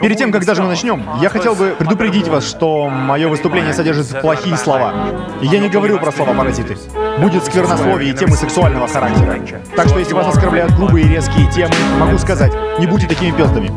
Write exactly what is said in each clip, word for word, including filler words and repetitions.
Перед тем, как даже мы начнем, я хотел бы предупредить вас, что мое выступление содержит плохие слова. И я не говорю про слова-паразиты. Будет сквернословие и темы сексуального характера. Так что если вас оскорбляют грубые и резкие темы, могу сказать, не будьте такими пездами.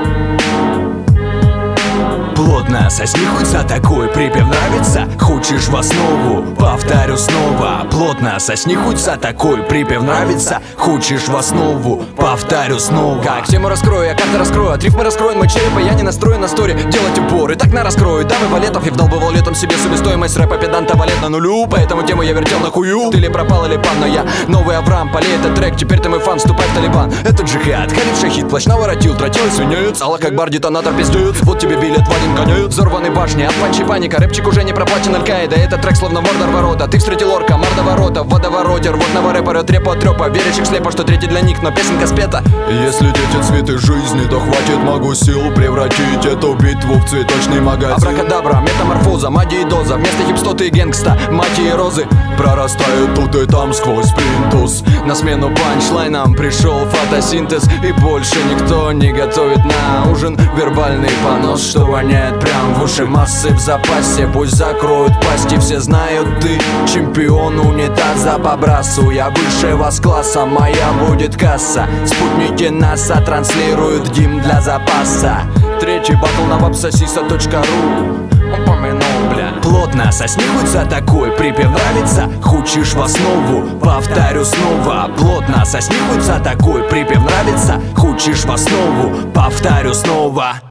Плотно сосни хуй за такой припев нравится? Хочешь в основу? Повторю снова. Плотно сосни хуй за такой припев нравится? Хочешь в основу? Повторю снова. Как тему раскрою, я как-то раскрою. От рифмы раскроен мой череп, я не настроен на сторе делать упор. И так на раскрою дамы валетов. И вдолбывал летом себе себестоимость рэпа педанта валет на нулю. Поэтому тему я вертел на хую. Ты ли пропал, или пан, но я новый Авраам. Полей этот трек, теперь ты мой фан, вступай в Талибан. Это джихад, халиф шахид, плащ наворотил. Тротил и свинеет, сало как бар, детонатор пиздеет. Вот тебе билет в один конец. Взорваны башни, от панчи паника. Рэпчик уже не проплачен Аль-Каида. Этот трек словно мордор ворота. Ты встретил орка, мордоворота в водовороте. Рвотного рэпера, трепа от трёпа. Верящих слепо, что третий для них, но песенка спета. Если дети цветы жизни, то хватит могу сил превратить эту битву в цветочный магазин. Абракадабра, метаморфоза, магия и доза. Вместо хипстоты и гэнгста, мати и розы прорастают тут и там сквозь плинтус. На смену панчлайнам пришел фотосинтез. И больше никто не готовит на ужин вербальный понос, что воняет прям в уши. Массы в запасе, пусть закроют пасти. Все знают, ты чемпион унитаза по брасу. Я выше вас класса, моя будет касса. Спутники НАСА транслируют гимн для запаса. Третий батл на вапсосиса точка ру. Упомянул, бля. Плотно сосни хуй за такой припев нравится? Хочешь в основу? Повторю снова. Плотно сосни хуй за такой припев нравится? Хочешь в основу? Повторю снова.